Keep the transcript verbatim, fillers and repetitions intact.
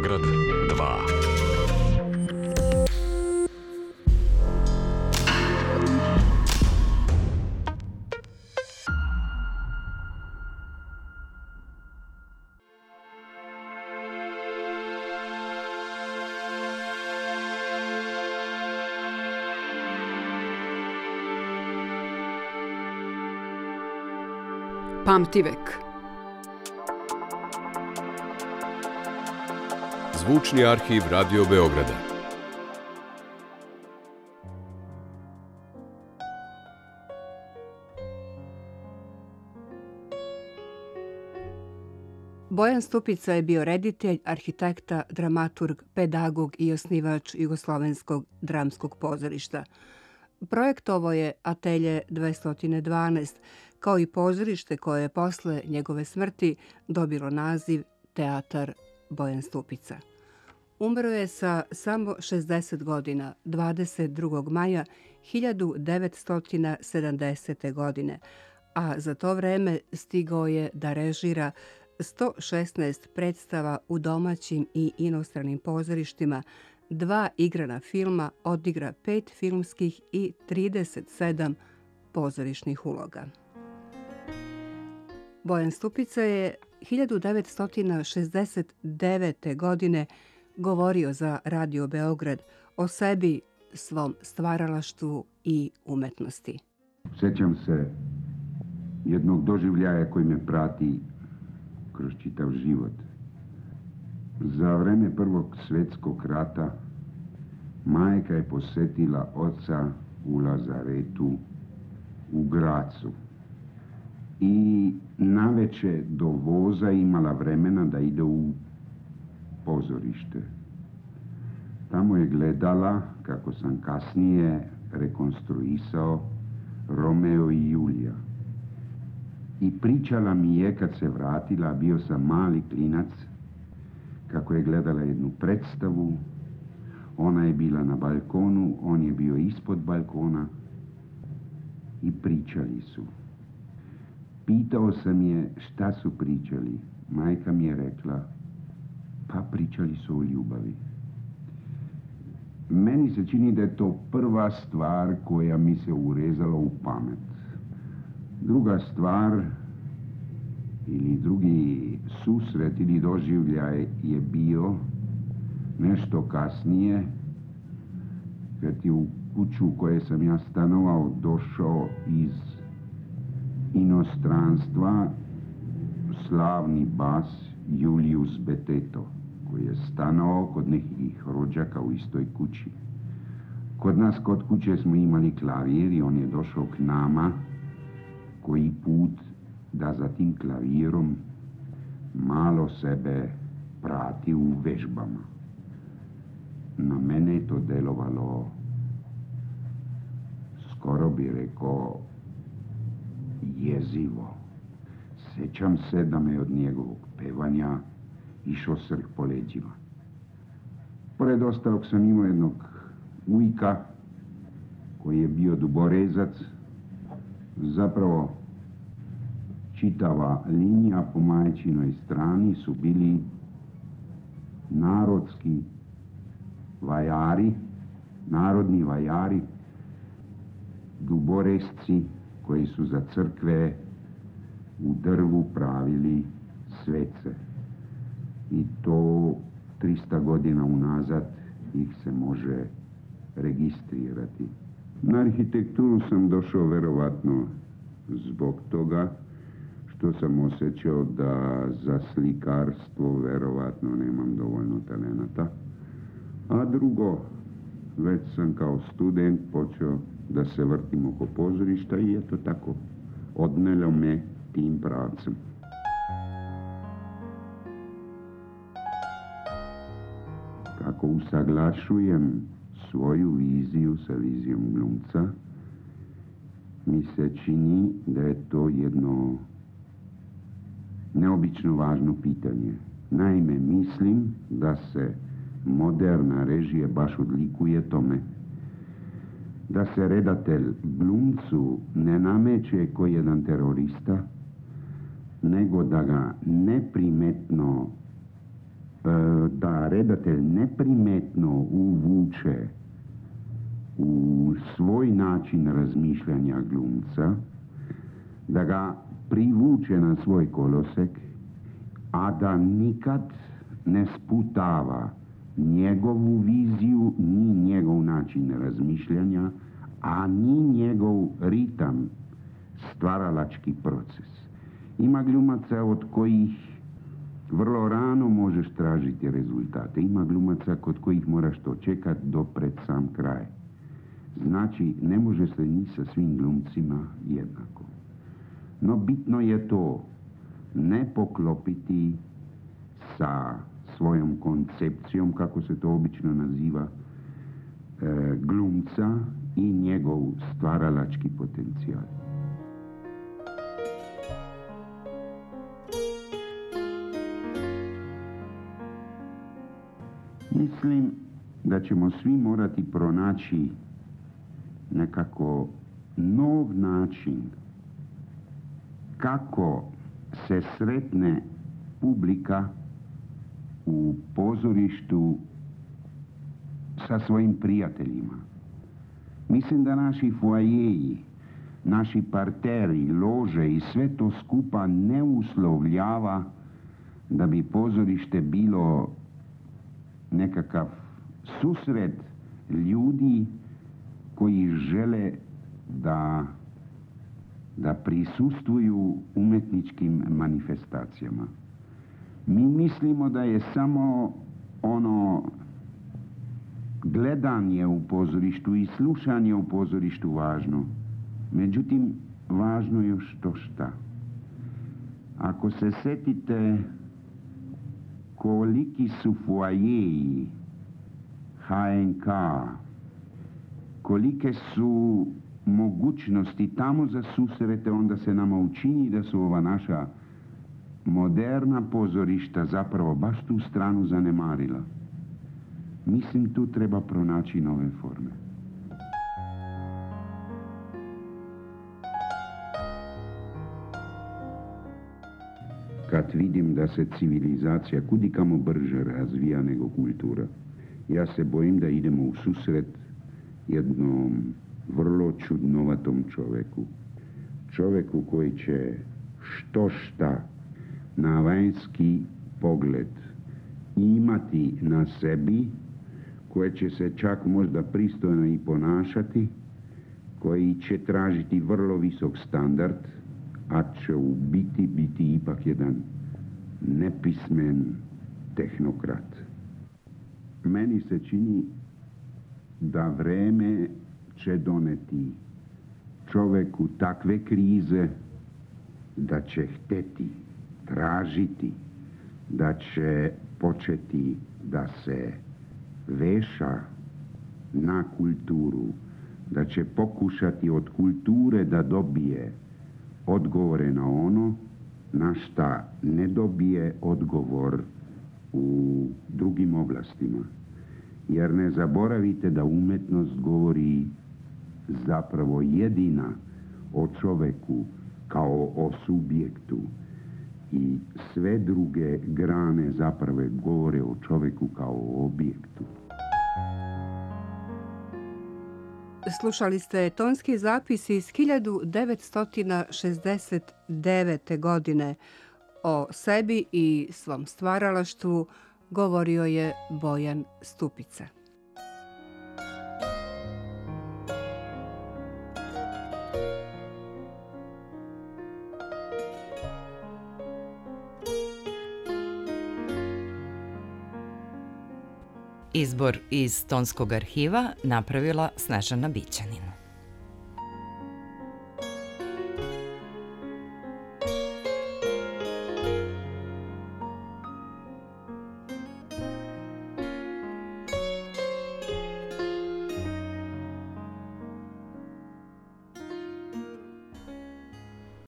Beograd dva. Pamtivek. Zvučni arhiv Radio Beograda. Bojan Stupica je bio reditelj, arhitekta, dramaturg, pedagog i osnivač Jugoslovenskog dramskog pozorišta. Projektovao je Atelje dvesta dvanaest, kao i pozorište koje je posle njegove smrti dobilo naziv Teatar Bojan Stupica. Umro je sa samo šezdeset godina, dvadeset drugog maja hiljadu devetsto sedamdesete. godine, a za to vreme stigao je da režira sto šesnaest predstava u domaćim i inostranim pozorištima, dva igrana filma, odigra pet filmskih i trideset sedam pozorišnih uloga. Bojan Stupica je hiljadu devetsto šezdeset devete. godine govorio za Radio Beograd o sebi, svom stvaralaštvu i umetnosti. Sjećam se jednog doživljaja koji me prati kroz čitav život. Za vreme Prvog svjetskog rata majka je posjetila oca u Lazaretu u Gracu i naveče do voza imala vremena da ide u pozorište. Tamo je gledala, kako sam kasnije rekonstruisao, Romeo i Julija. I pričala mi je kad se vratila, bio sam mali klinac, kako je gledala jednu predstavu. Ona je bila na balkonu, on je bio ispod balkona i pričali su. Pitao sam je šta su pričali. Majka mi je rekla, pa pričali su o ljubavi. Meni se čini da je to prva stvar koja mi se urezala u pamet. Druga stvar ili drugi susret ili doživljaj je bio nešto kasnije, kad je u kuću u kojoj sam ja stanovao došao iz inostranstva slavni bas Julius Beteto, koji je stanovao kod nekih rođaka u istoj kući. Kod nas kod kuće smo imali klavir i on je došao k nama koji put da za tim klavirom malo sebe prati u vežbama. Na mene je to delovalo, skoro bi rekao, jezivo. Sjećam se da me od njegovog pevanja išao srh po leđima. Pored ostalog sam imao jednog ujka koji je bio duborezac. Zapravo čitava linija po majčinoj strani su bili narodski vajari, narodni vajari, duboresci koji su za crkve u drvu pravili svece. I to trista godina unazad ih se može registrirati. Na arhitekturu sam došao verovatno zbog toga što sam osjećao da za slikarstvo verovatno nemam dovoljno talenata. A drugo, već sam kao student počeo da se vrtim oko pozorišta i eto tako, odnelo me tim pravcem. Kako usaglašujem svoju viziju sa vizijom glumca, mi se čini da je to jedno neobično važno pitanje. Naime, mislim da se moderna režija baš odlikuje tome. Da se redatelj glumcu ne nameće ko jedan terorista, nego da ga neprimetno da redatelj neprimetno uvuče u svoj način razmišljanja glumca, da ga privuče na svoj kolosek, a da nikad ne sputava njegovu viziju, ni njegov način razmišljanja, a ni njegov ritam, stvaralački proces. Ima glumaca od kojih vrlo rano možeš tražiti rezultate. Ima glumaca kod kojih moraš to čekati do pred sam kraj. Znači, ne može se ni sa svim glumcima jednako. No bitno je to ne poklopiti sa svojom koncepcijom, kako se to obično naziva, e, glumca i njegov stvaralački potencijal. Mislim da ćemo svi morati pronaći nekako nov način kako se sretne publika u pozorištu sa svojim prijateljima. Mislim da naši foajeji, naši parteri, lože i sve to skupa ne uslovljava da bi pozorište bilo nekakav susret ljudi koji žele da, da prisustvuju umetničkim manifestacijama. Mi mislimo da je samo ono gledanje u pozorištu i slušanje u pozorištu važno. Međutim, važno je još to šta. Ako se setite koliki su foajeji ha en ka, kolike su mogućnosti tamo za susrete, onda se nama učini da su ova naša moderna pozorišta zapravo baš tu stranu zanemarila. Mislim, tu treba pronaći nove forme. Kad vidim da se civilizacija kudikamo brže razvija nego kultura, ja se bojim da idemo u susret jednom vrlo čudnovatom čovjeku. Čovjeku koji će što šta na vanjski pogled imati na sebi, koje će se čak možda pristojno i ponašati, koji će tražiti vrlo visok standard, a će u biti biti ipak jedan nepismen tehnokrat. Meni se čini da vreme će doneti čovjeku takve krize da će hteti, tražiti, da će početi da se veša na kulturu, da će pokušati od kulture da dobije odgovore na ono na šta ne dobije odgovor u drugim oblastima. Jer ne zaboravite da umetnost govori zapravo jedina o čoveku kao o subjektu i sve druge grane zapravo govore o čoveku kao o objektu. Slušali ste tonski zapis iz hiljadu devetsto šezdeset devete. godine. O sebi i svom stvaralaštvu govorio je Bojan Stupica. Izbor iz tonskog arhiva napravila Snežana Bićanin.